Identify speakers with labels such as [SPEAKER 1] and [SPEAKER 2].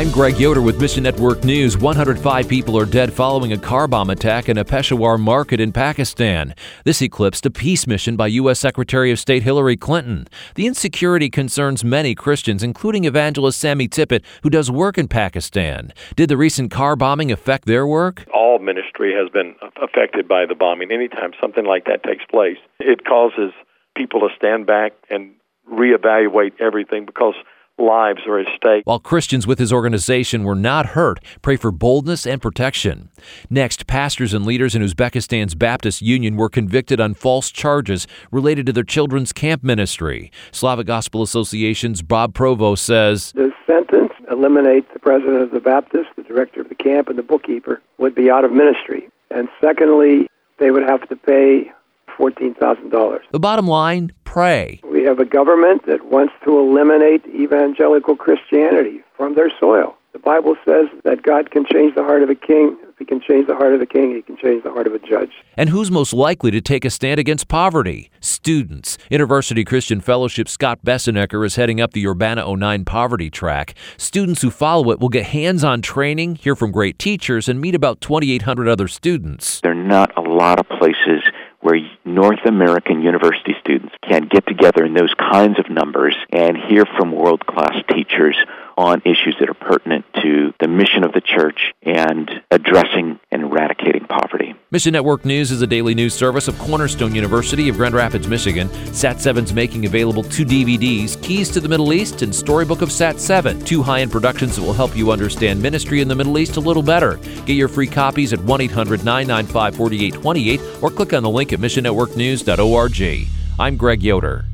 [SPEAKER 1] I'm Greg Yoder with Mission Network News. 105 people are dead following a car bomb attack in a Peshawar market in Pakistan. This eclipsed a peace mission by U.S. Secretary of State Hillary Clinton. The insecurity concerns many Christians, including evangelist Sammy Tippett, who does work in Pakistan. Did the recent car bombing affect their work?
[SPEAKER 2] All ministry has been affected by the bombing. Anytime something like that takes place, it causes people to stand back and reevaluate everything because lives are at stake.
[SPEAKER 1] While Christians with his organization were not hurt, pray for boldness and protection. Next, pastors and leaders in Uzbekistan's Baptist Union were convicted on false charges related to their children's camp ministry. Slavic Gospel Association's Bob Provost says,
[SPEAKER 3] the sentence eliminates the president of the Baptist, the director of the camp, and the bookkeeper would be out of ministry. And secondly, they would have to pay $14,000.
[SPEAKER 1] The bottom line, pray.
[SPEAKER 3] We have a government that wants to eliminate evangelical Christianity from their soil. The Bible says that God can change the heart of a king. If he can change the heart of a king, he can change the heart of a judge.
[SPEAKER 1] And who's most likely to take a stand against poverty? Students. InterVarsity Christian Fellowship Scott Bessenecker is heading up the Urbana-09 poverty track. Students who follow it will get hands-on training, hear from great teachers, and meet about 2,800 other students.
[SPEAKER 4] There are not a lot of places where North American university students can get together in those kinds of numbers and hear from world-class teachers on issues that are pertinent to the mission of the church and addressing and eradicating poverty.
[SPEAKER 1] Mission Network News is a daily news service of Cornerstone University of Grand Rapids, Michigan. Sat7's making available 2 DVDs, Keys to the Middle East and Storybook of Sat7, 2 high-end productions that will help you understand ministry in the Middle East a little better. Get your free copies at 1-800-995-4828 or click on the link at missionnetworknews.org. I'm Greg Yoder.